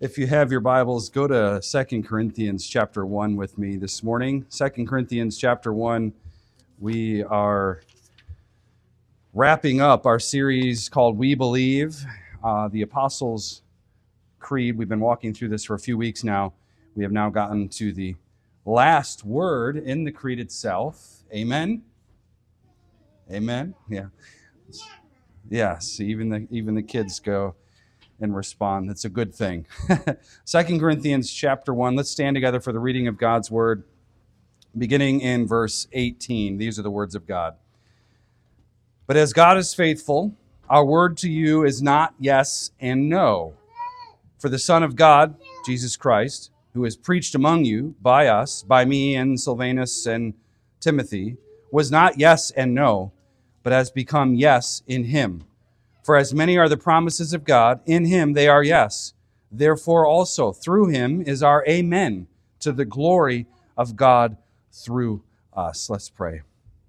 If you have your Bibles, go to 2 Corinthians chapter 1 with me this morning. 2 Corinthians chapter 1, we are wrapping up our series called We Believe, the Apostles' Creed. We've been walking through this for a few weeks now. We have now gotten to the last word in the creed itself. Amen? Amen? Yeah. Yes, even the kids go and respond. That's a good thing. 2 Corinthians chapter 1. Let's stand together for the reading of God's word, beginning in verse 18. These are the words of God. But as God is faithful, our word to you is not yes and no. For the Son of God, Jesus Christ, who is preached among you by us, by me and Silvanus and Timothy, was not yes and no, but has become yes in him. For as many are the promises of God, in him they are yes. Therefore also through him is our amen to the glory of God through us. Let's pray.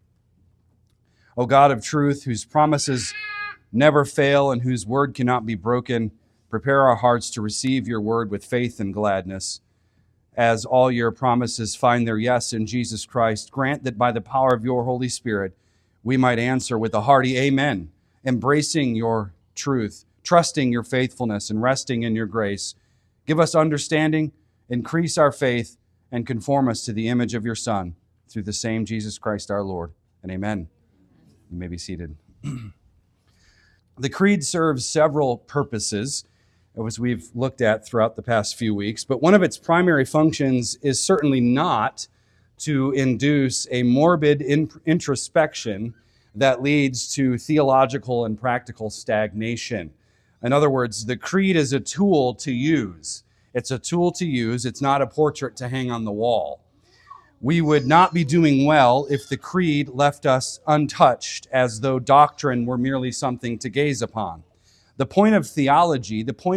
O God of truth, whose promises never fail and whose word cannot be broken, prepare our hearts to receive your word with faith and gladness. As all your promises find their yes in Jesus Christ, grant that by the power of your Holy Spirit, we might answer with a hearty amen, embracing your truth, trusting your faithfulness, and resting in your grace. Give us understanding, increase our faith, and conform us to the image of your Son, through the same Jesus Christ our Lord. And amen. You may be seated. The Creed serves several purposes, as we've looked at throughout the past few weeks, but one of its primary functions is certainly not to induce a morbid introspection that leads to theological and practical stagnation. In other words, the creed is a tool to use. It's a tool to use. It's not a portrait to hang on the wall. We would not be doing well if the creed left us untouched, as though doctrine were merely something to gaze upon. The point of theology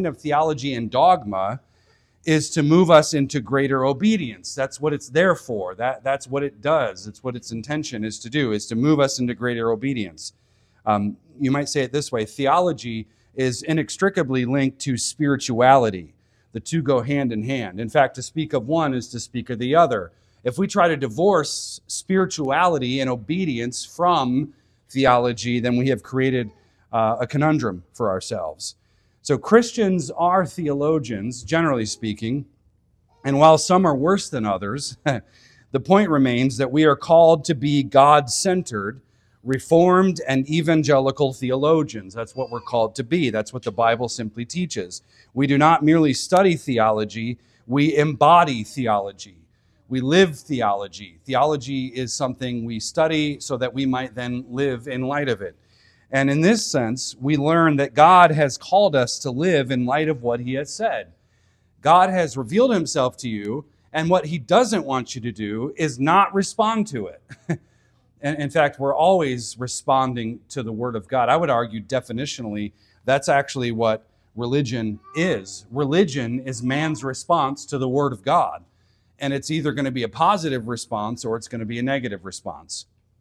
and dogma is to move us into greater obedience. That's what it's there for. That's what it does. It's what its intention is to do, is to move us into greater obedience. You might say it this way: theology is inextricably linked to spirituality. The two go hand in hand. In fact, to speak of one is to speak of the other. If we try to divorce spirituality and obedience from theology, then we have created a conundrum for ourselves. So Christians are theologians, generally speaking, and while some are worse than others, the point remains that we are called to be God-centered, Reformed, and evangelical theologians. That's what we're called to be. That's what the Bible simply teaches. We do not merely study theology, we embody theology. We live theology. Theology is something we study so that we might then live in light of it. And in this sense, we learn that God has called us to live in light of what he has said. God has revealed himself to you, and what he doesn't want you to do is not respond to it. And in fact, we're always responding to the word of God. I would argue definitionally, that's actually what religion is. Religion is man's response to the word of God. And it's either going to be a positive response or it's going to be a negative response.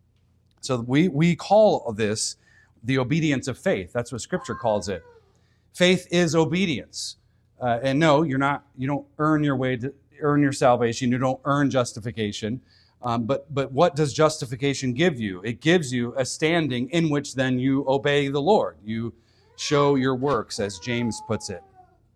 So we call this the obedience of faith. That's what Scripture calls it. Faith is obedience. And no, you don't earn your salvation. You don't earn justification. But what does justification give you? It gives you a standing in which then you obey the Lord. You show your works, as James puts it.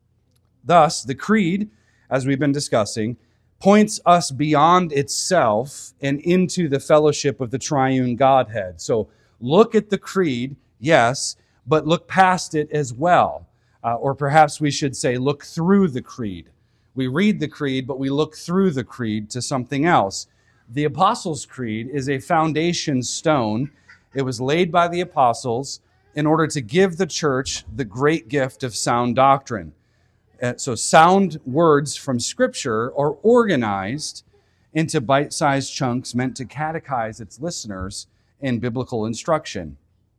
Thus, the creed, as we've been discussing, points us beyond itself and into the fellowship of the triune Godhead. So look at the creed, yes, but look past it as well. Or perhaps we should say, look through the creed. We read the creed, but we look through the creed to something else. The Apostles' Creed is a foundation stone. It was laid by the apostles in order to give the church the great gift of sound doctrine. So sound words from Scripture are organized into bite-sized chunks meant to catechize its listeners in biblical instruction.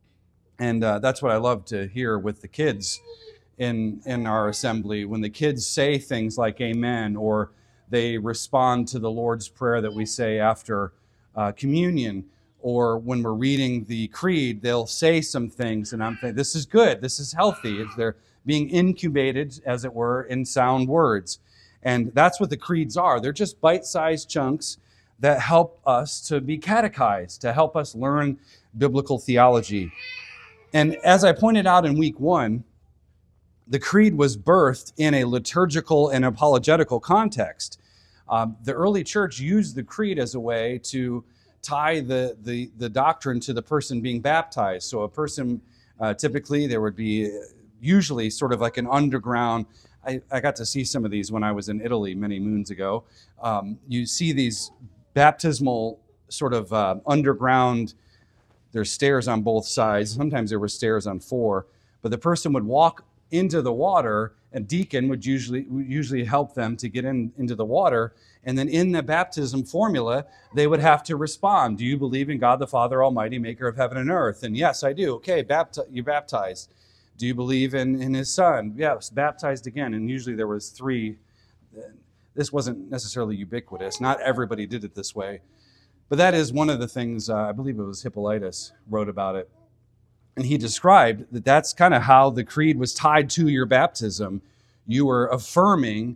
And that's what I love to hear with the kids in our assembly. When the kids say things like amen, or they respond to the Lord's Prayer that we say after communion, or when we're reading the creed, they'll say some things, and I'm thinking, this is good, this is healthy. They're being incubated, as it were, in sound words. And that's what the creeds are. They're just bite-sized chunks that help us to be catechized, to help us learn biblical theology. And as I pointed out in week 1, the creed was birthed in a liturgical and apologetical context. The early church used the creed as a way to tie the doctrine to the person being baptized. So a person, typically there would be usually sort of like an underground, I got to see some of these when I was in Italy many moons ago. You see these baptismal sort of underground, there's stairs on both sides. Sometimes there were stairs on 4, but the person would walk into the water, and deacon would usually help them to get into the water. And then in the baptism formula, they would have to respond. Do you believe in God the Father Almighty, maker of heaven and earth? And yes, I do. Okay, you're baptized. Do you believe in his son? Yes, baptized again. And usually there was 3. This wasn't necessarily ubiquitous. Not everybody did it this way. But that is one of the things, I believe it was Hippolytus wrote about it. And he described that that's kind of how the creed was tied to your baptism. You were affirming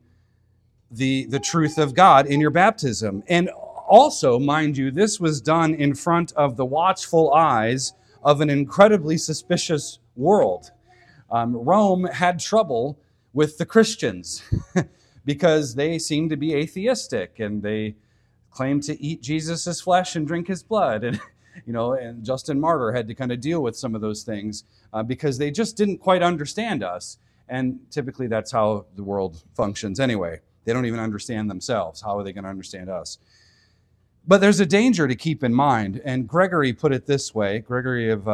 the truth of God in your baptism. And also, mind you, this was done in front of the watchful eyes of an incredibly suspicious world. Rome had trouble with the Christians because they seemed to be atheistic, and they claimed to eat Jesus' flesh and drink his blood. And and Justin Martyr had to kind of deal with some of those things because they just didn't quite understand us. And typically that's how the world functions anyway. They don't even understand themselves. How are they going to understand us? But there's a danger to keep in mind. And Gregory put it this way, Gregory of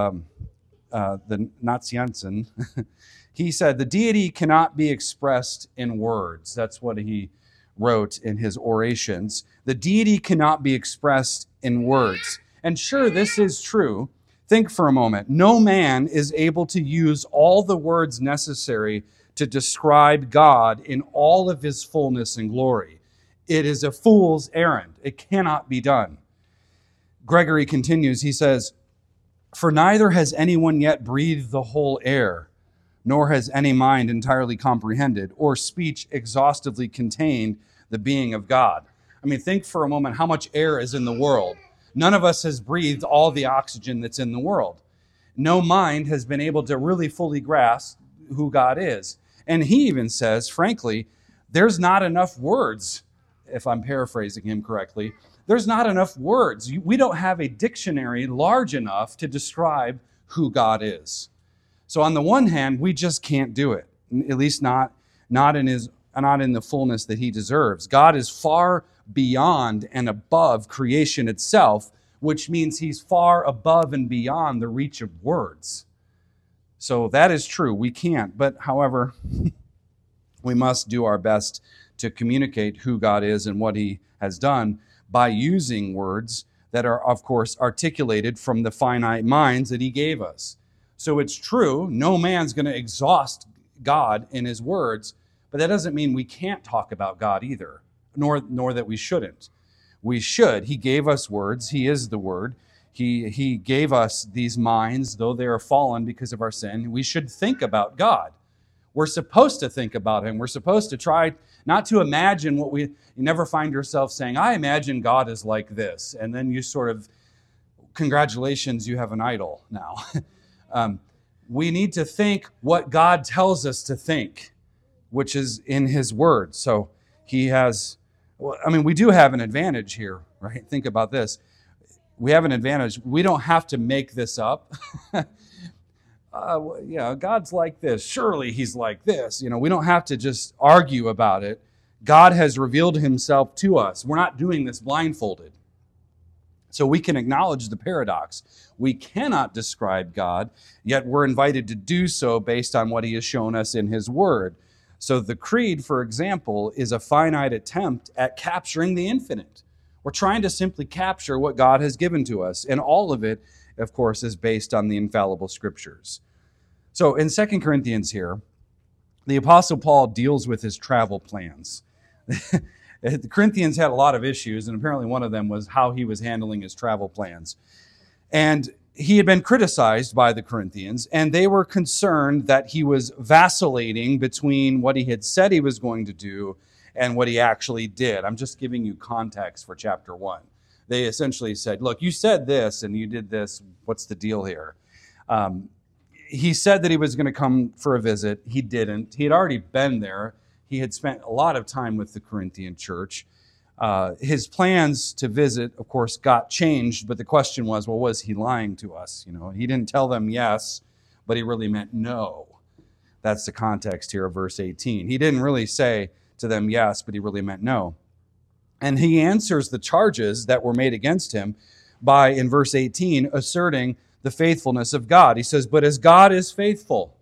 the Nazianzen, he said, the deity cannot be expressed in words. That's what he wrote in his orations. The deity cannot be expressed in words. And sure, this is true. Think for a moment. No man is able to use all the words necessary to describe God in all of his fullness and glory. It is a fool's errand. It cannot be done. Gregory continues, he says, for neither has anyone yet breathed the whole air, nor has any mind entirely comprehended, or speech exhaustively contained the being of God. I mean, think for a moment how much air is in the world. None of us has breathed all the oxygen that's in the world. No mind has been able to really fully grasp who God is. And he even says, frankly, there's not enough words, if I'm paraphrasing him correctly, there's not enough words. We don't have a dictionary large enough to describe who God is. So on the one hand, we just can't do it, at least not in the fullness that he deserves. God is far beyond and above creation itself, which means he's far above and beyond the reach of words. So that is true. We can't. But however, we must do our best to communicate who God is and what he has done by using words that are, of course, articulated from the finite minds that he gave us. So it's true, no man's going to exhaust God in his words, but that doesn't mean we can't talk about God either, nor that we shouldn't. We should. He gave us words. He is the Word. He gave us these minds, though they are fallen because of our sin. We should think about God. We're supposed to think about him. We're supposed to try not to imagine you never find yourself saying, I imagine God is like this. And then you sort of, congratulations, you have an idol now. We need to think what God tells us to think, which is in his word. So we do have an advantage here, right? Think about this. We have an advantage. We don't have to make this up. God's like this. Surely he's like this. We don't have to just argue about it. God has revealed himself to us. We're not doing this blindfolded. So we can acknowledge the paradox. We cannot describe God, yet we're invited to do so based on what he has shown us in his word. So the creed, for example, is a finite attempt at capturing the infinite. We're trying to simply capture what God has given to us, and all of it, of course, is based on the infallible scriptures. So in 2 Corinthians here, the Apostle Paul deals with his travel plans. The Corinthians had a lot of issues, and apparently one of them was how he was handling his travel plans. And he had been criticized by the Corinthians, and they were concerned that he was vacillating between what he had said he was going to do and what he actually did. I'm just giving you context for chapter 1. They essentially said, look, you said this and you did this. What's the deal here? He said that he was going to come for a visit. He didn't. He had already been there. He had spent a lot of time with the Corinthian church. His plans to visit, of course, got changed, but the question was, well, was he lying to us? He didn't tell them yes, but he really meant no. That's the context here of verse 18. He didn't really say to them yes, but he really meant no. And he answers the charges that were made against him by, in verse 18, asserting the faithfulness of God. He says, but as God is faithful,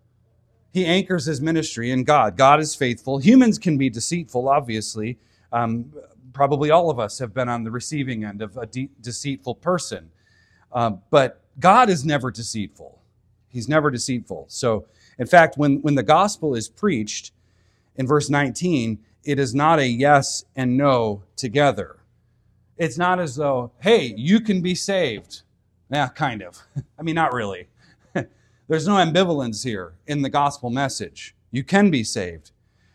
he anchors his ministry in God. God is faithful. Humans can be deceitful, obviously. Probably all of us have been on the receiving end of a deceitful person. But God is never deceitful. He's never deceitful. So, in fact, when the gospel is preached, in verse 19, it is not a yes and no together. It's not as though, hey, you can be saved. Yeah, kind of. I mean, not really. There's no ambivalence here in the gospel message. You can be saved.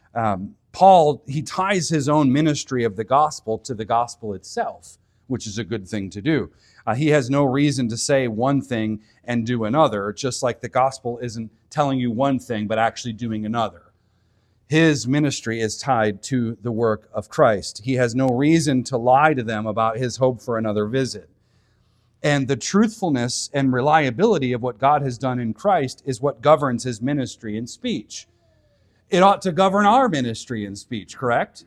Paul, he ties his own ministry of the gospel to the gospel itself, which is a good thing to do. He has no reason to say one thing and do another, just like the gospel isn't telling you one thing but actually doing another. His ministry is tied to the work of Christ. He has no reason to lie to them about his hope for another visit. And the truthfulness and reliability of what God has done in Christ is what governs his ministry and speech. It ought to govern our ministry and speech, correct?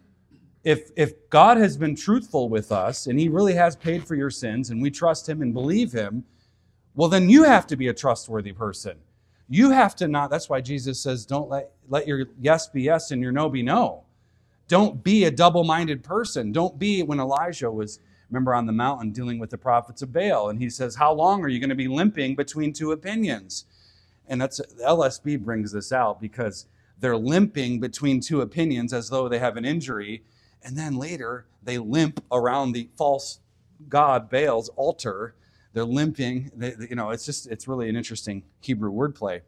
If God has been truthful with us and he really has paid for your sins and we trust him and believe him, well, then you have to be a trustworthy person. You have to not, that's why Jesus says, don't let your yes be yes and your no be no. Don't be a double-minded person. Don't be, when Elijah was, remember, on the mountain dealing with the prophets of Baal, and he says, how long are you going to be limping between two opinions? And that's, LSB brings this out because they're limping between two opinions as though they have an injury, and then later they limp around the false god Baal's altar. They're limping. It's really an interesting Hebrew wordplay.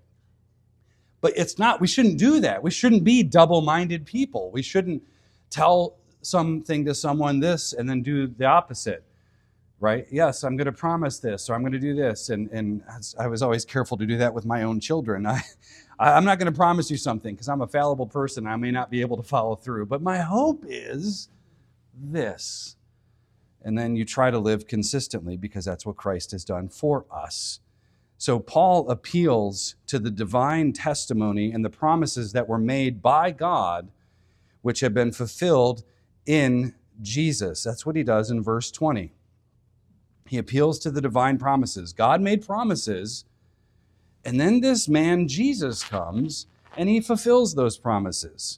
But it's not, we shouldn't do that. We shouldn't be double-minded people. We shouldn't tell something to someone this and then do the opposite, right? Yes, I'm going to promise this, or I'm going to do this. And I was always careful to do that with my own children. I'm not going to promise you something because I'm a fallible person. I may not be able to follow through. But my hope is this. And then you try to live consistently because that's what Christ has done for us. So Paul appeals to the divine testimony and the promises that were made by God, which have been fulfilled in Jesus. That's what he does in verse 20. He appeals to the divine promises. God made promises, and then this man Jesus comes and he fulfills those promises.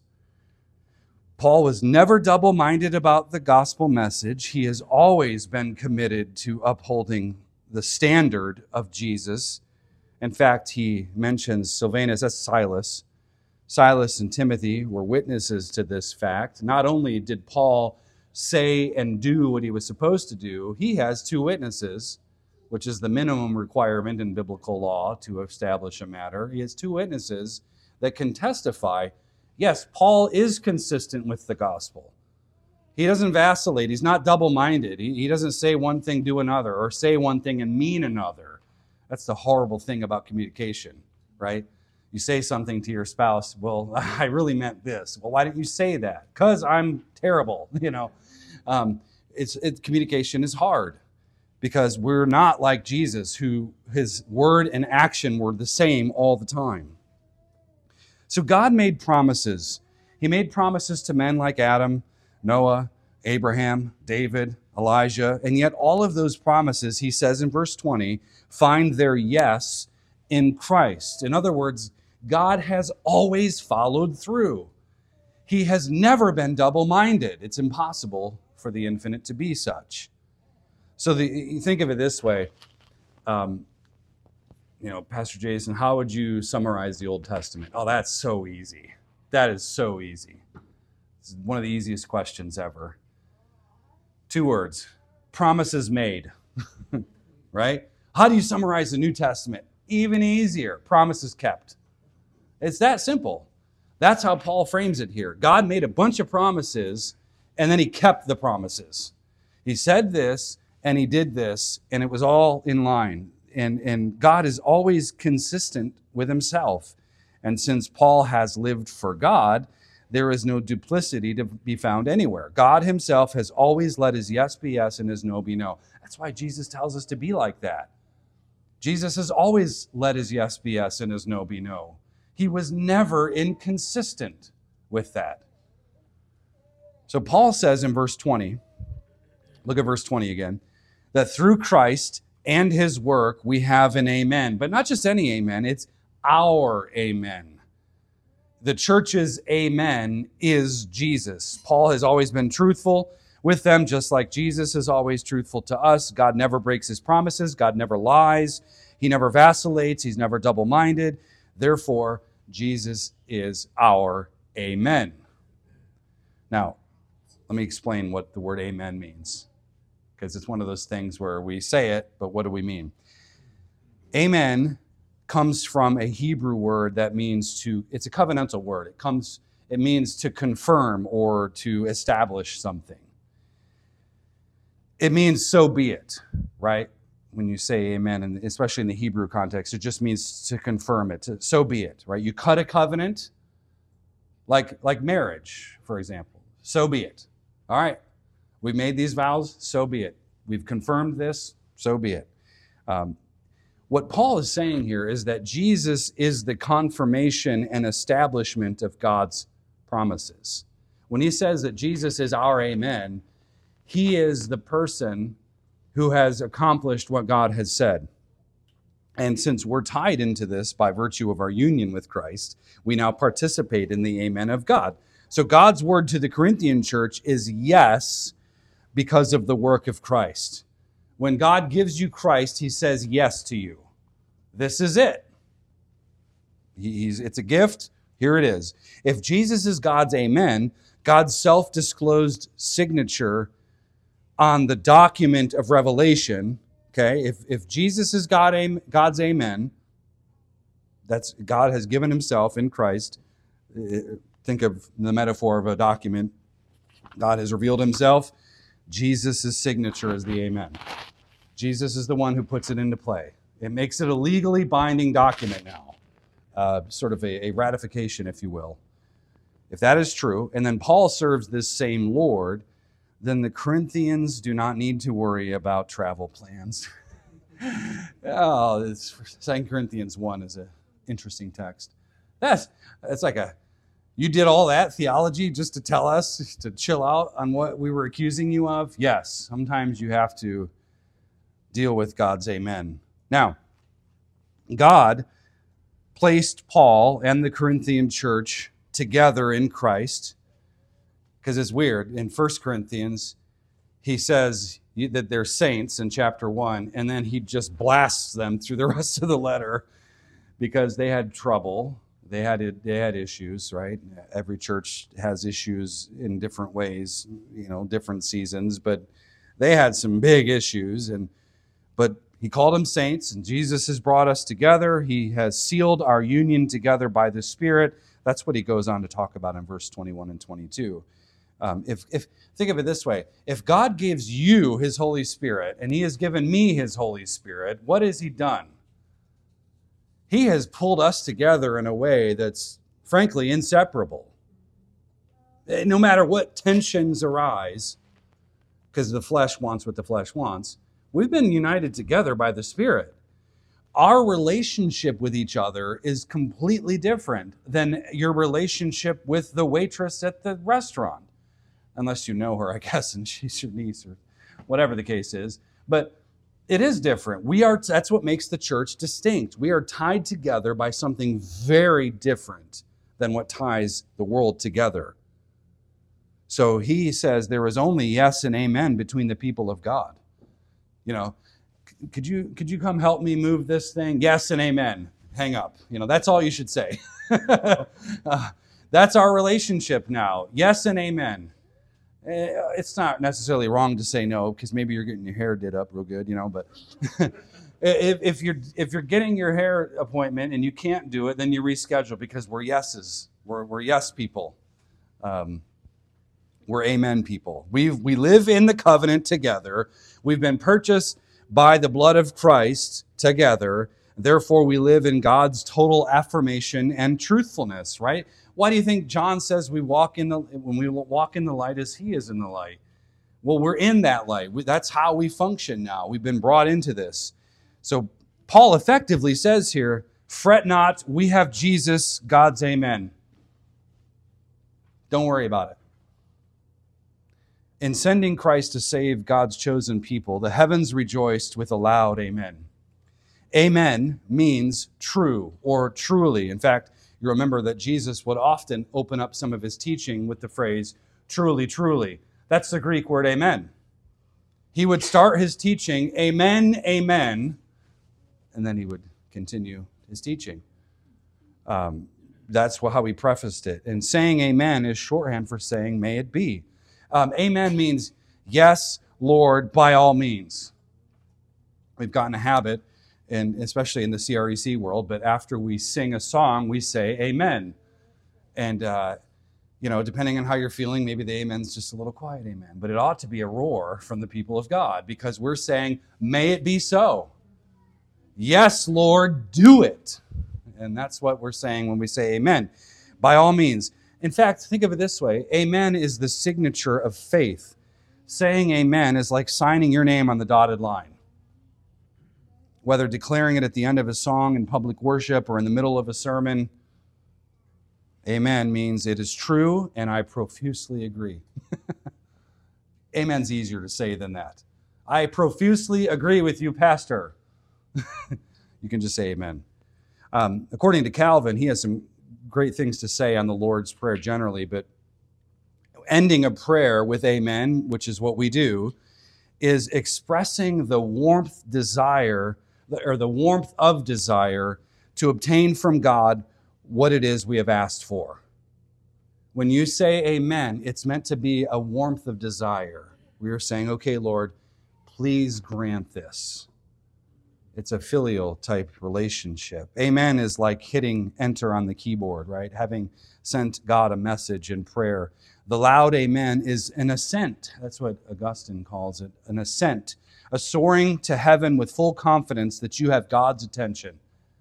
Paul was never double-minded about the gospel message. He has always been committed to upholding the standard of Jesus. In fact, he mentions Silvanus, that's Silas. Silas and Timothy were witnesses to this fact. Not only did Paul say and do what he was supposed to do, he has two witnesses, which is the minimum requirement in biblical law to establish a matter. He has two witnesses that can testify, yes, Paul is consistent with the gospel. He doesn't vacillate. He's not double-minded. He doesn't say one thing, do another, or say one thing and mean another. That's the horrible thing about communication, right? You say something to your spouse, well, I really meant this. Well, why didn't you say that? Because I'm terrible, Communication is hard because we're not like Jesus, who his word and action were the same all the time. So God made promises. He made promises to men like Adam, Noah, Abraham, David, Elijah, and yet all of those promises, he says in verse 20, find their yes in Christ. In other words, God has always followed through. He has never been double-minded. It's impossible for the infinite to be such. So you think of it this way, Pastor Jason, how would you summarize the Old Testament? Oh, that's so easy. That is so easy. It's one of the easiest questions ever. 2 words, promises made, right? How do you summarize the New Testament? Even easier. Promises kept. It's that simple. That's how Paul frames it here. God made a bunch of promises, and then he kept the promises. He said this, and he did this, and it was all in line. And God is always consistent with himself. And since Paul has lived for God, there is no duplicity to be found anywhere. God himself has always let his yes be yes and his no be no. That's why Jesus tells us to be like that. Jesus has always let his yes be yes and his no be no. He was never inconsistent with that. So Paul says in verse 20, look at verse 20 again, that through Christ and his work we have an amen. But not just any amen, it's our amen. The church's amen is Jesus. Paul has always been truthful with them, just like Jesus is always truthful to us. God never breaks his promises. God never lies. He never vacillates. He's never double-minded. Therefore, Jesus is our amen. Now, let me explain what the word amen means, because it's one of those things where we say it, but what do we mean? Amen comes from a Hebrew word that means to, it's a covenantal word. It means to confirm or to establish something. It means so be it, right? When you say amen, and especially in the Hebrew context, it just means to confirm it, so be it, right? You cut a covenant, like marriage, for example. So be it. All right, we've made these vows, so be it. We've confirmed this, so be it. What Paul is saying here is that Jesus is the confirmation and establishment of God's promises. When he says that Jesus is our amen, he is the person who has accomplished what God has said. And since we're tied into this by virtue of our union with Christ, we now participate in the amen of God. So God's word to the Corinthian church is yes because of the work of Christ. When God gives you Christ, he says yes to you. This is it. It's a gift. Here it is. If Jesus is God's amen, God's self-disclosed signature on the document of Revelation, okay, if Jesus is God's amen, that's God has given himself in Christ. Think of the metaphor of a document. God has revealed himself. Jesus' signature is the amen. Jesus is the one who puts it into play. It makes it a legally binding document now, sort of a ratification, if you will. If that is true, and then Paul serves this same Lord, then the Corinthians do not need to worry about travel plans. 2 Corinthians 1 is an interesting text. That's like you did all that theology just to tell us to chill out on what we were accusing you of? Yes, sometimes you have to deal with God's amen. Now, God placed Paul and the Corinthian church together in Christ, because it's weird. In 1 Corinthians, he says that they're saints in chapter 1, and then he just blasts them through the rest of the letter because they had trouble. They had issues, right? Every church has issues in different ways, different seasons, but they had some big issues, but he called them saints, and Jesus has brought us together. He has sealed our union together by the Spirit. That's what he goes on to talk about in verse 21 and 22. If think of it this way, if God gives you his Holy Spirit and he has given me his Holy Spirit, what has he done? He has pulled us together in a way that's frankly inseparable. No matter what tensions arise, because the flesh wants what the flesh wants, we've been united together by the Spirit. Our relationship with each other is completely different than your relationship with the waitress at the restaurant. Unless you know her, I guess, and she's your niece or whatever the case is. But it is different. That's what makes the church distinct. We are tied together by something very different than what ties the world together. So he says there is only yes and amen between the people of God. Could you come help me move this thing? Yes and amen. Hang up. That's all you should say. That's our relationship now. Yes and amen. It's not necessarily wrong to say no, because maybe you're getting your hair did up real good, but If you're getting your hair appointment and you can't do it, then you reschedule, because we're yeses. We're yes people. We're amen people. We live in the covenant together. We've been purchased by the blood of Christ together. Therefore, we live in God's total affirmation and truthfulness, right? Why do you think John says when we walk in the light as he is in the light? Well, we're in that light. That's how we function now. We've been brought into this. So Paul effectively says here, fret not, we have Jesus, God's amen. Don't worry about it. In sending Christ to save God's chosen people, the heavens rejoiced with a loud amen. Amen means true or truly. In fact, you remember that Jesus would often open up some of his teaching with the phrase, truly, truly. That's the Greek word amen. He would start his teaching, amen, amen, and then he would continue his teaching. That's how he prefaced it. And saying amen is shorthand for saying, may it be. Amen means, yes, Lord, by all means. We've gotten a habit, and especially in the CREC world, but after we sing a song, we say amen. And, depending on how you're feeling, maybe the amen's just a little quiet amen. But it ought to be a roar from the people of God, because we're saying, may it be so. Yes, Lord, do it. And that's what we're saying when we say amen. By all means. In fact, think of it this way. Amen is the signature of faith. Saying amen is like signing your name on the dotted line. Whether declaring it at the end of a song in public worship or in the middle of a sermon, amen means it is true and I profusely agree. Amen's easier to say than that. I profusely agree with you, Pastor. You can just say amen. According to Calvin, he has some great things to say on the Lord's Prayer generally, but ending a prayer with amen, which is what we do, is expressing the warmth of desire to obtain from God what it is we have asked for. When you say amen, it's meant to be a warmth of desire. We are saying, okay, Lord, please grant this. It's a filial type relationship. Amen is like hitting enter on the keyboard, right? Having sent God a message in prayer. The loud amen is an ascent. That's what Augustine calls it, an ascent. A soaring to heaven with full confidence that you have God's attention.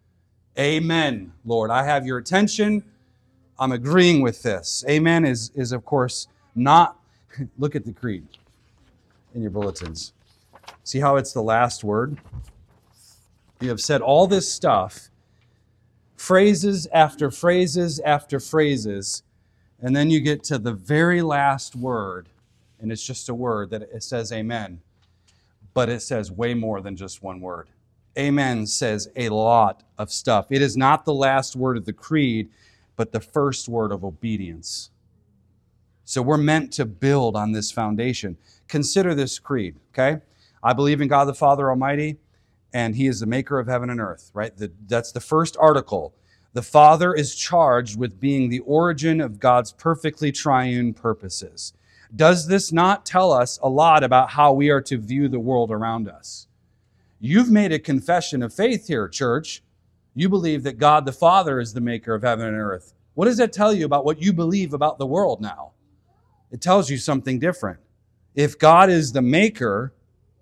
Amen, Lord. I have your attention. I'm agreeing with this. Amen is of course, not... Look at the creed in your bulletins. See how it's the last word? You have said all this stuff, phrases after phrases after phrases, and then you get to the very last word, and it's just a word that it says amen, but it says way more than just one word. Amen says a lot of stuff. It is not the last word of the creed, but the first word of obedience. So we're meant to build on this foundation. Consider this creed, okay? I believe in God the Father Almighty, and he is the maker of heaven and earth, right? That's the first article. The Father is charged with being the origin of God's perfectly triune purposes. Does this not tell us a lot about how we are to view the world around us? You've made a confession of faith here, church. You believe that God the Father is the maker of heaven and earth. What does that tell you about what you believe about the world now? It tells you something different. If God is the maker,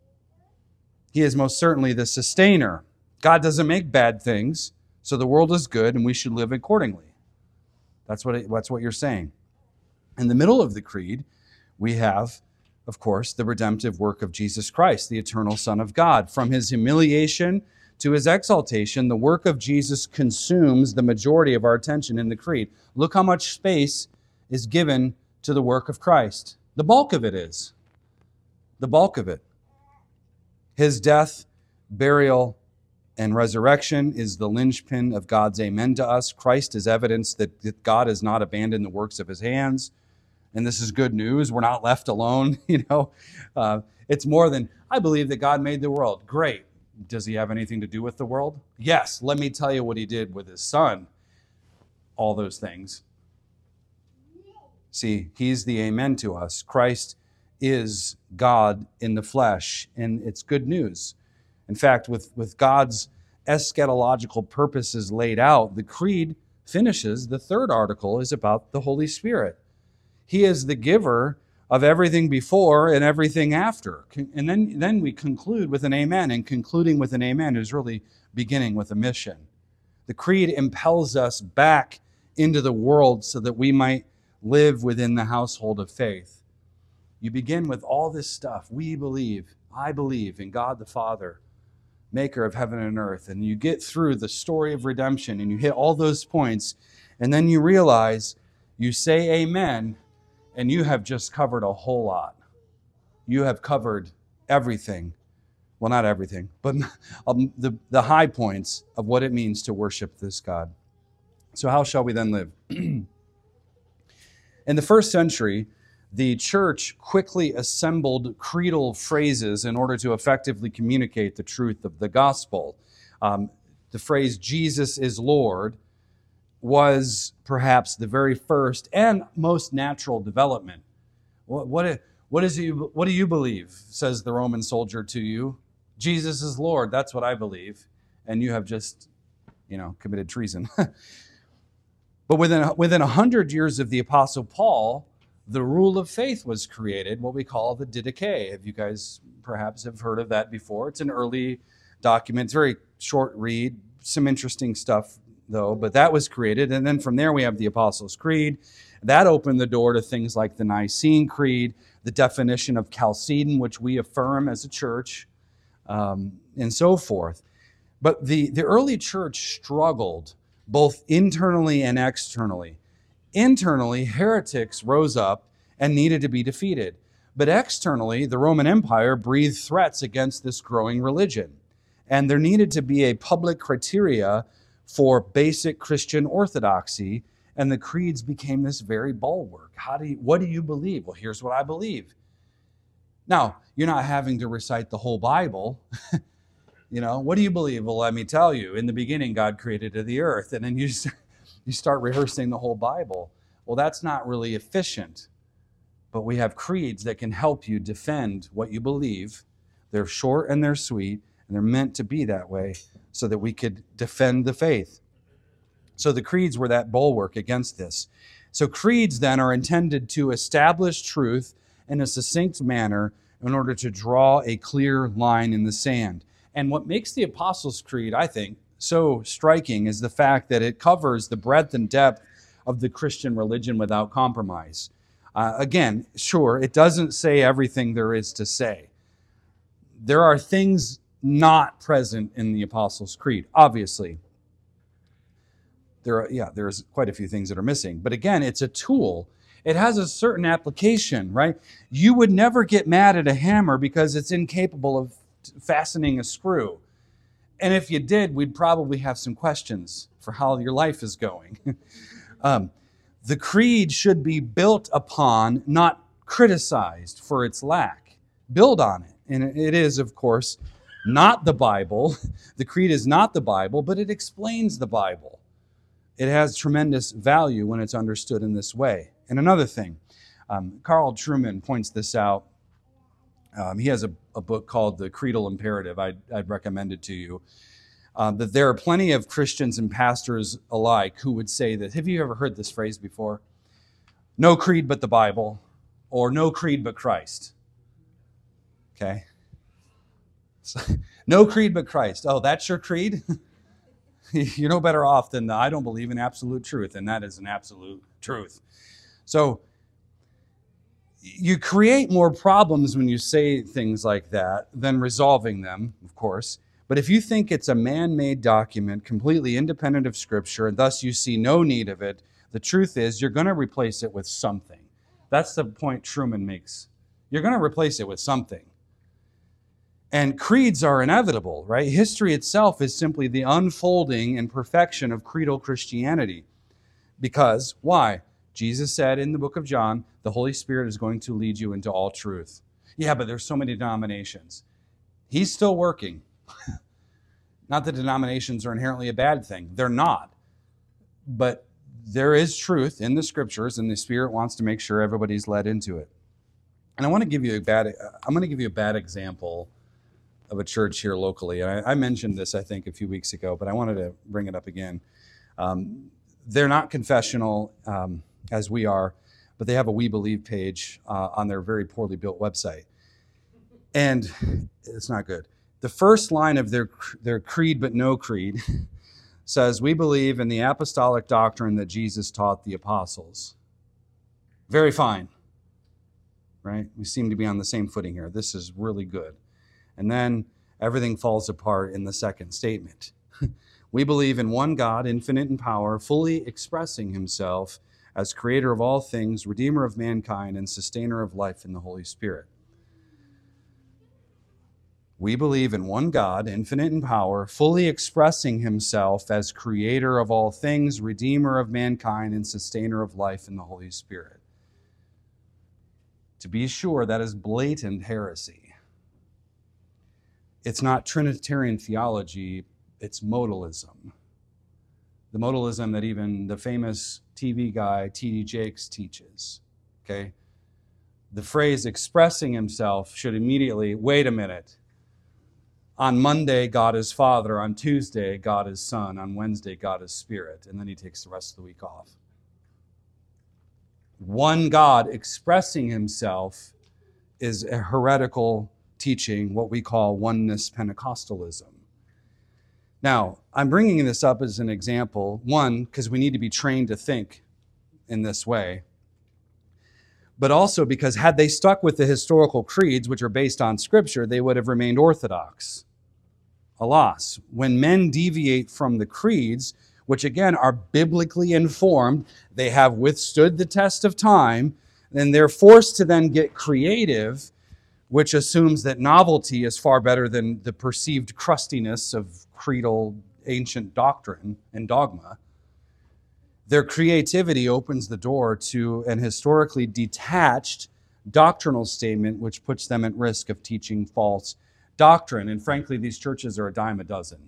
he is most certainly the sustainer. God doesn't make bad things, so the world is good and we should live accordingly. That's what you're saying. In the middle of the creed, we have, of course, the redemptive work of Jesus Christ, the eternal Son of God. From his humiliation to his exaltation, the work of Jesus consumes the majority of our attention in the creed. Look how much space is given to the work of Christ. The bulk of it is. The bulk of it. His death, burial, and resurrection is the linchpin of God's amen to us. Christ is evidence that God has not abandoned the works of his hands. And this is good news. We're not left alone. It's more than, I believe that God made the world. Great. Does he have anything to do with the world? Yes. Let me tell you what he did with his son. All those things. See, he's the amen to us. Christ is God in the flesh, and it's good news. In fact, with God's eschatological purposes laid out, the creed finishes. The third article is about the Holy Spirit. He is the giver of everything before and everything after. And then we conclude with an amen, and concluding with an amen is really beginning with a mission. The creed impels us back into the world so that we might live within the household of faith. You begin with all this stuff. I believe in God the Father, maker of heaven and earth. And you get through the story of redemption and you hit all those points. And then you realize, you say amen, and you have just covered a whole lot. You have covered everything. Well, not everything, but the high points of what it means to worship this God. So how shall we then live? In the first century, the church quickly assembled creedal phrases in order to effectively communicate the truth of the gospel. The phrase, Jesus is Lord, was perhaps the very first and most natural development. What do you believe, says the Roman soldier to you? Jesus is Lord, that's what I believe. And you have just, committed treason. But within 100 years of the Apostle Paul, the rule of faith was created, what we call the Didache. If you guys perhaps have heard of that before. It's an early document. It's a very short read, some interesting stuff though, but that was created. And then from there we have the Apostles' Creed. That opened the door to things like the Nicene Creed, the definition of Chalcedon, which we affirm as a church, and so forth. But the early church struggled both internally and externally. Internally, heretics rose up and needed to be defeated. But externally, the Roman Empire breathed threats against this growing religion. And there needed to be a public criteria for basic Christian orthodoxy, and the creeds became this very bulwark. What do you believe? Well, here's what I believe. Now, you're not having to recite the whole Bible. What do you believe? Well, let me tell you. In the beginning, God created the earth. And then you start rehearsing the whole Bible. Well, that's not really efficient. But we have creeds that can help you defend what you believe. They're short and they're sweet, and they're meant to be that way so that we could defend the faith. So the creeds were that bulwark against this. So creeds then are intended to establish truth in a succinct manner in order to draw a clear line in the sand. And what makes the Apostles' Creed, I think, so striking is the fact that it covers the breadth and depth of the Christian religion without compromise. Again, sure, it doesn't say everything there is to say. There are things not present in the Apostles' Creed, obviously. There's quite a few things that are missing. But again, it's a tool. It has a certain application, right? You would never get mad at a hammer because it's incapable of fastening a screw. And if you did, we'd probably have some questions for how your life is going. The creed should be built upon, not criticized for its lack. Build on it. And it is, of course, not the Bible. The creed is not the Bible, but it explains the Bible. It has tremendous value when it's understood in this way. And another thing, Carl Trueman points this out. He has a book called The Creedal Imperative. I'd recommend it to you. That there are plenty of Christians and pastors alike who would say that. Have you ever heard this phrase before? No creed but the Bible, or no creed but Christ. Okay? So, no creed but Christ. Oh, that's your creed? You're no better off than I don't believe in absolute truth, and that is an absolute truth. So you create more problems when you say things like that than resolving them, of course. But if you think it's a man-made document, completely independent of Scripture, and thus you see no need of it, the truth is you're going to replace it with something. That's the point Trueman makes. You're going to replace it with something. And creeds are inevitable, right? History itself is simply the unfolding and perfection of creedal Christianity. Because, why? Jesus said in the book of John, the Holy Spirit is going to lead you into all truth. Yeah, but there's so many denominations. He's still working. Not that denominations are inherently a bad thing. They're not. But there is truth in the Scriptures, and the Spirit wants to make sure everybody's led into it. And I'm going to give you a bad example of a church here locally. And I mentioned this, I think, a few weeks ago, but I wanted to bring it up again. They're not confessional as we are, but they have a We Believe page on their very poorly built website. And it's not good. The first line of their creed but no creed says, "We believe in the apostolic doctrine that Jesus taught the apostles." Very fine, right? We seem to be on the same footing here. This is really good. And then everything falls apart in the second statement. "We believe in one God, infinite in power, fully expressing himself as creator of all things, redeemer of mankind, and sustainer of life in the Holy Spirit." We believe in one God, infinite in power, fully expressing himself as creator of all things, redeemer of mankind, and sustainer of life in the Holy Spirit. To be sure, that is blatant heresy. It's not Trinitarian theology, it's modalism. The modalism that even the famous TV guy, T.D. Jakes, teaches. Okay? The phrase expressing himself should immediately, wait a minute. On Monday, God is Father. On Tuesday, God is Son. On Wednesday, God is Spirit. And then he takes the rest of the week off. One God expressing himself is a heretical teaching, what we call oneness Pentecostalism. Now, I'm bringing this up as an example, one, because we need to be trained to think in this way, but also because had they stuck with the historical creeds, which are based on Scripture, they would have remained orthodox. Alas, when men deviate from the creeds, which again are biblically informed, they have withstood the test of time, then they're forced to then get creative, which assumes that novelty is far better than the perceived crustiness of creedal ancient doctrine and dogma. Their creativity opens the door to an historically detached doctrinal statement, which puts them at risk of teaching false doctrine. And frankly, these churches are a dime a dozen.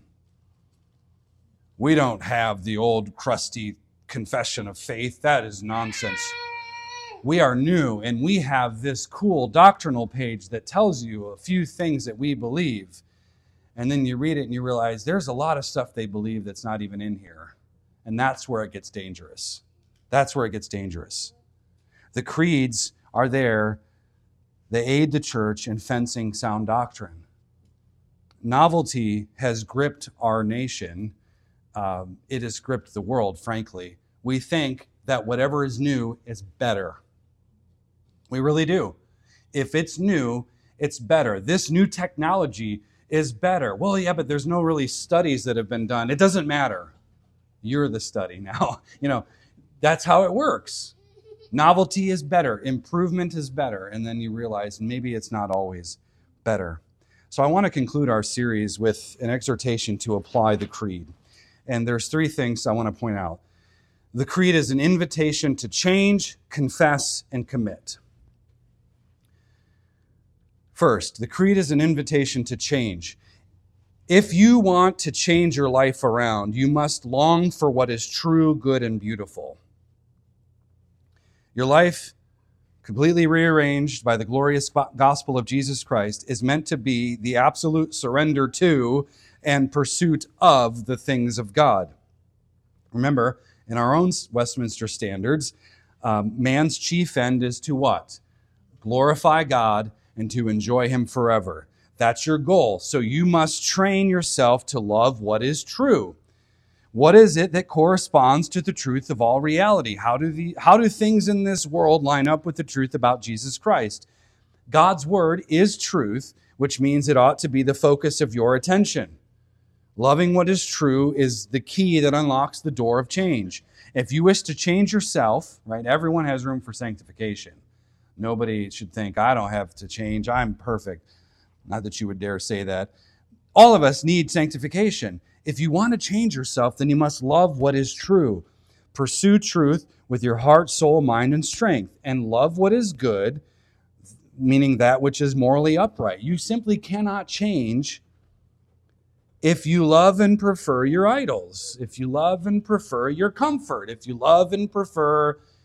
We don't have the old crusty confession of faith. That is nonsense. We are new, and we have this cool doctrinal page that tells you a few things that we believe. And then you read it and you realize there's a lot of stuff they believe that's not even in here. And that's where it gets dangerous. That's where it gets dangerous. The creeds are there. They aid the church in fencing sound doctrine. Novelty has gripped our nation. It has gripped the world, frankly. We think that whatever is new is better. We really do. If it's new, it's better. This new technology is better. Well, yeah, but there's no really studies that have been done. It doesn't matter. You're the study now. That's how it works. Novelty is better. Improvement is better. And then you realize maybe it's not always better. So I want to conclude our series with an exhortation to apply the creed. And there's three things I want to point out. The creed is an invitation to change, confess, and commit. First, the creed is an invitation to change. If you want to change your life around, you must long for what is true, good, and beautiful. Your life, completely rearranged by the glorious gospel of Jesus Christ, is meant to be the absolute surrender to and pursuit of the things of God. Remember, in our own Westminster standards, man's chief end is to what? Glorify God and to enjoy him forever. That's your goal. So you must train yourself to love what is true. What is it that corresponds to the truth of all reality? How do things in this world line up with the truth about Jesus Christ? God's word is truth, which means it ought to be the focus of your attention. Loving what is true is the key that unlocks the door of change. If you wish to change yourself, right, everyone has room for sanctification. Nobody should think, I don't have to change, I'm perfect. Not that you would dare say that. All of us need sanctification. If you want to change yourself, then you must love what is true. Pursue truth with your heart, soul, mind, and strength, and love what is good, meaning that which is morally upright. You simply cannot change if you love and prefer your idols, if you love and prefer your comfort, if you love and prefer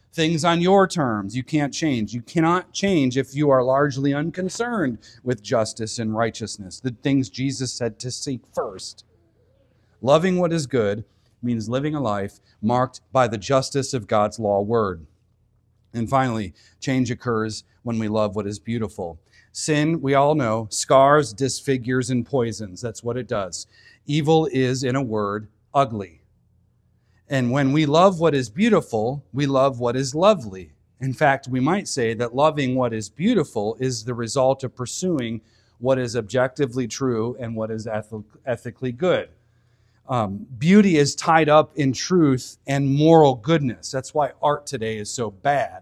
things on your terms. You can't change. You cannot change if you are largely unconcerned with justice and righteousness, the things Jesus said to seek first. Loving what is good means living a life marked by the justice of God's law word. And finally, change occurs when we love what is beautiful. Sin, we all know, scars, disfigures, and poisons. That's what it does. Evil is, in a word, ugly. And when we love what is beautiful, we love what is lovely. In fact, we might say that loving what is beautiful is the result of pursuing what is objectively true and what is ethically good. Beauty is tied up in truth and moral goodness. That's why art today is so bad.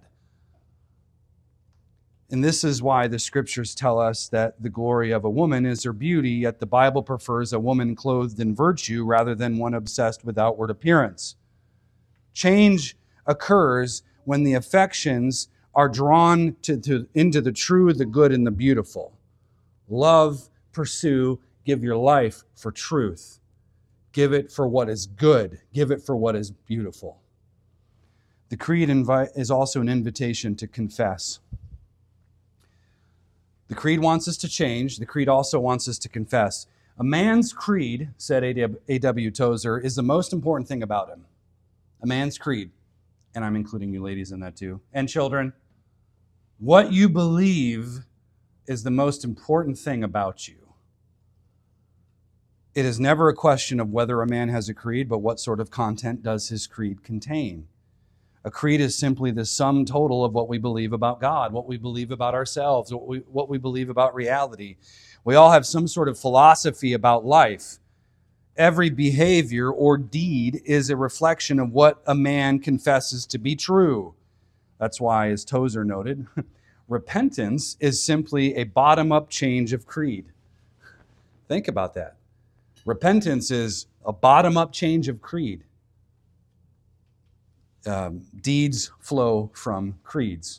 And this is why the scriptures tell us that the glory of a woman is her beauty, yet the Bible prefers a woman clothed in virtue rather than one obsessed with outward appearance. Change occurs when the affections are drawn into the true, the good, and the beautiful. Love, pursue, give your life for truth. Give it for what is good. Give it for what is beautiful. The creed is also an invitation to confess. The creed wants us to change. The creed also wants us to confess. A man's creed, said A.W. Tozer, is the most important thing about him. A man's creed, and I'm including you ladies in that too, and children, what you believe is the most important thing about you. It is never a question of whether a man has a creed, but what sort of content does his creed contain. A creed is simply the sum total of what we believe about God, what we believe about ourselves, what we believe about reality. We all have some sort of philosophy about life. Every behavior or deed is a reflection of what a man confesses to be true. That's why, as Tozer noted, repentance is simply a bottom-up change of creed. Think about that. Repentance is a bottom-up change of creed. Deeds flow from creeds.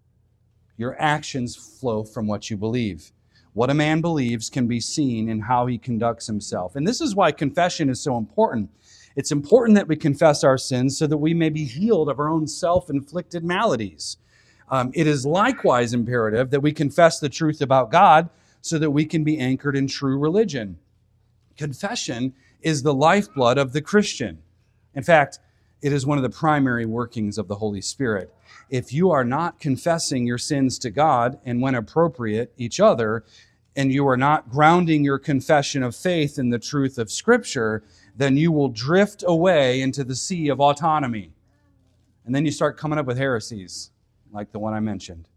Your actions flow from what you believe. What a man believes can be seen in how he conducts himself. And this is why confession is so important. It's important that we confess our sins so that we may be healed of our own self-inflicted maladies. It is likewise imperative that we confess the truth about God so that we can be anchored in true religion. Confession is the lifeblood of the Christian. In fact, it is one of the primary workings of the Holy Spirit. If you are not confessing your sins to God and, when appropriate, each other, and you are not grounding your confession of faith in the truth of Scripture, then you will drift away into the sea of autonomy. And then you start coming up with heresies, like the one I mentioned.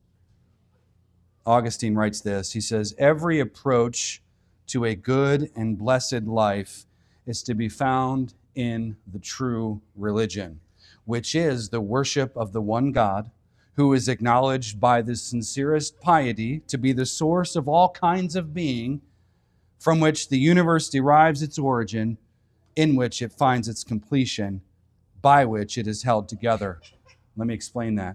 Augustine writes this. He says, "Every approach to a good and blessed life is to be found in the true religion, which is the worship of the one God, who is acknowledged by the sincerest piety to be the source of all kinds of being, from which the universe derives its origin, in which it finds its completion, by which it is held together." Let me explain that.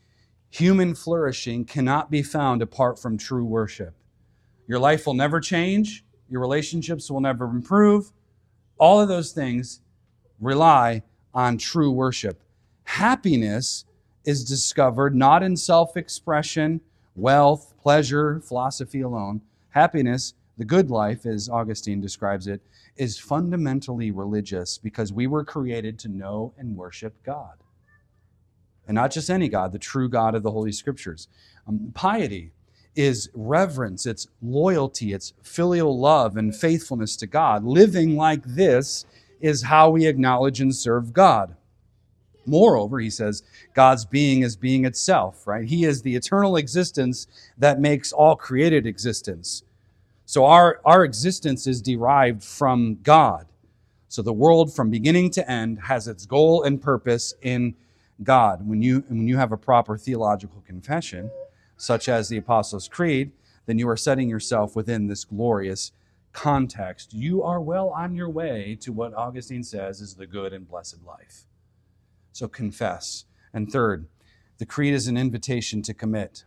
Human flourishing cannot be found apart from true worship. Your life will never change. Your relationships will never improve. All of those things rely on true worship. Happiness is discovered not in self-expression, wealth, pleasure, philosophy alone. Happiness, the good life, as Augustine describes it, is fundamentally religious because we were created to know and worship God. And not just any God, the true God of the Holy Scriptures. Piety is reverence, it's loyalty, it's filial love and faithfulness to God. Living like this is how we acknowledge and serve God. Moreover, he says, God's being is being itself, right? He is the eternal existence that makes all created existence. So our existence is derived from God. So the world from beginning to end has its goal and purpose in God. When you have a proper theological confession, such as the Apostles' Creed, then you are setting yourself within this glorious context. You are well on your way to what Augustine says is the good and blessed life. So confess. And third, the creed is an invitation to commit.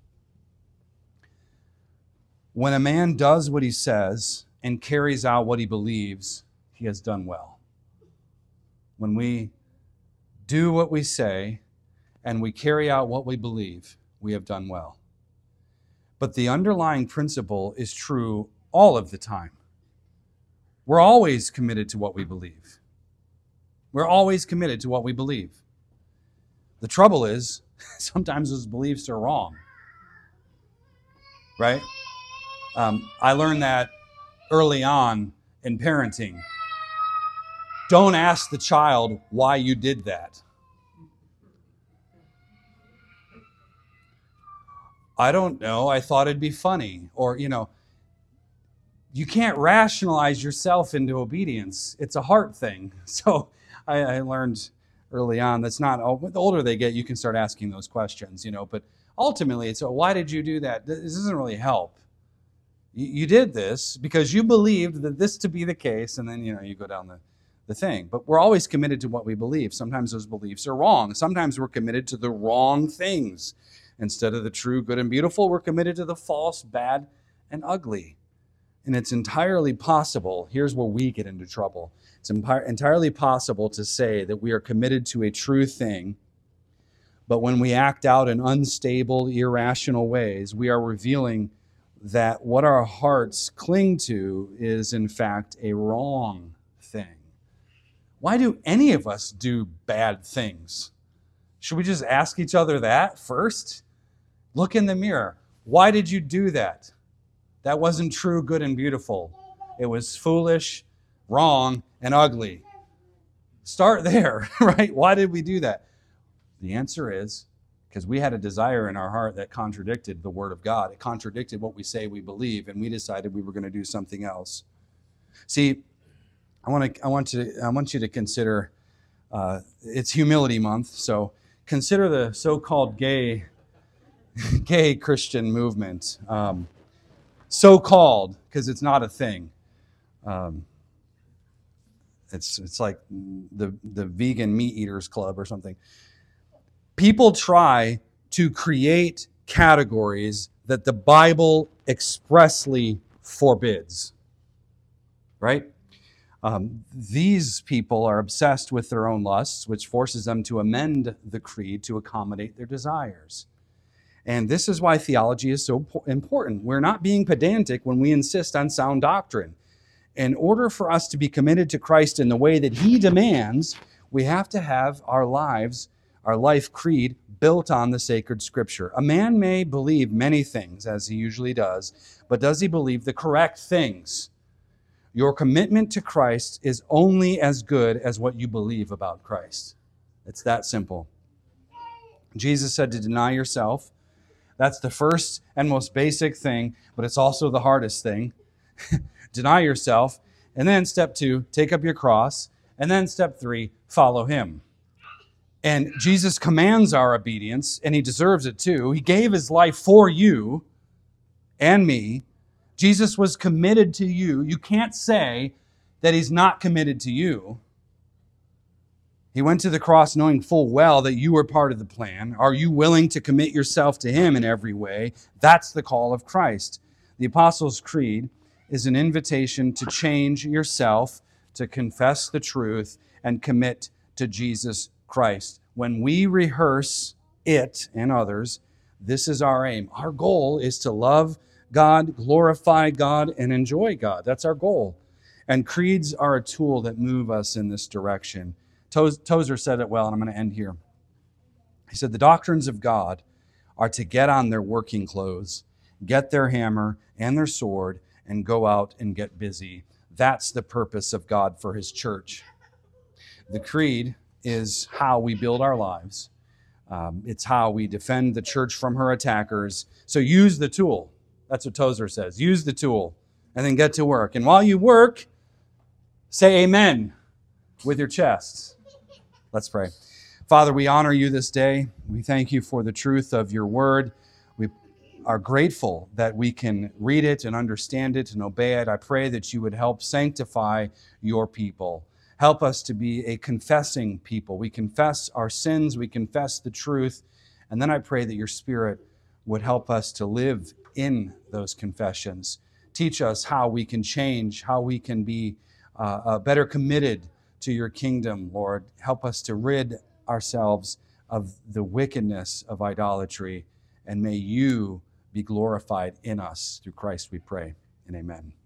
When a man does what he says and carries out what he believes, he has done well. When we do what we say and we carry out what we believe, we have done well. But the underlying principle is true all of the time. We're always committed to what we believe. We're always committed to what we believe. The trouble is, sometimes those beliefs are wrong. Right? I learned that early on in parenting. Don't ask the child why you did that. I don't know. I thought it'd be funny. Or, you can't rationalize yourself into obedience. It's a heart thing. So I learned early on that's not, the older they get, you can start asking those questions, but ultimately it's, why did you do that? This doesn't really help. You did this because you believed that this to be the case, and then, you go down the thing. But we're always committed to what we believe. Sometimes those beliefs are wrong. Sometimes we're committed to the wrong things. Instead of the true, good, and beautiful, we're committed to the false, bad, and ugly. And it's entirely possible, here's where we get into trouble. It's entirely possible to say that we are committed to a true thing, but when we act out in unstable, irrational ways, we are revealing that what our hearts cling to is, in fact, a wrong thing. Why do any of us do bad things? Should we just ask each other that first? Look in the mirror. Why did you do that? That wasn't true, good, and beautiful. It was foolish, wrong, and ugly. Start there, right? Why did we do that? The answer is because we had a desire in our heart that contradicted the Word of God. It contradicted what we say we believe, and we decided we were going to do something else. See, I want you to consider, it's Humility Month, so consider the so-called gay Christian movement. So-called, because it's not a thing. It's like the vegan meat eaters club or something. People try to create categories that the Bible expressly forbids. Right? These people are obsessed with their own lusts, which forces them to amend the creed to accommodate their desires. And this is why theology is so important. We're not being pedantic when we insist on sound doctrine. In order for us to be committed to Christ in the way that He demands, we have to have our life creed built on the sacred Scripture. A man may believe many things, as he usually does, but does he believe the correct things? Your commitment to Christ is only as good as what you believe about Christ. It's that simple. Jesus said to deny yourself. That's the first and most basic thing, but it's also the hardest thing. Deny yourself. And then step 2, take up your cross. And then step 3, follow Him. And Jesus commands our obedience, and He deserves it too. He gave His life for you and me. Jesus was committed to you. You can't say that He's not committed to you. He went to the cross knowing full well that you were part of the plan. Are you willing to commit yourself to Him in every way? That's the call of Christ. The Apostles' Creed is an invitation to change yourself, to confess the truth, and commit to Jesus Christ. When we rehearse it and others, this is our aim. Our goal is to love God, glorify God, and enjoy God. That's our goal. And creeds are a tool that move us in this direction. Tozer said it well, and I'm going to end here. He said, the doctrines of God are to get on their working clothes, get their hammer and their sword, and go out and get busy. That's the purpose of God for His church. The creed is how we build our lives. It's how we defend the church from her attackers. So use the tool. That's what Tozer says. Use the tool and then get to work. And while you work, say amen with your chests. Let's pray. Father, we honor You this day. We thank You for the truth of Your word. We are grateful that we can read it and understand it and obey it. I pray that You would help sanctify Your people. Help us to be a confessing people. We confess our sins. We confess the truth. And then I pray that Your Spirit would help us to live in those confessions. Teach us how we can change, how we can be better committed to Your kingdom, Lord. Help us to rid ourselves of the wickedness of idolatry, and may you be glorified in us. Through Christ we pray, and amen.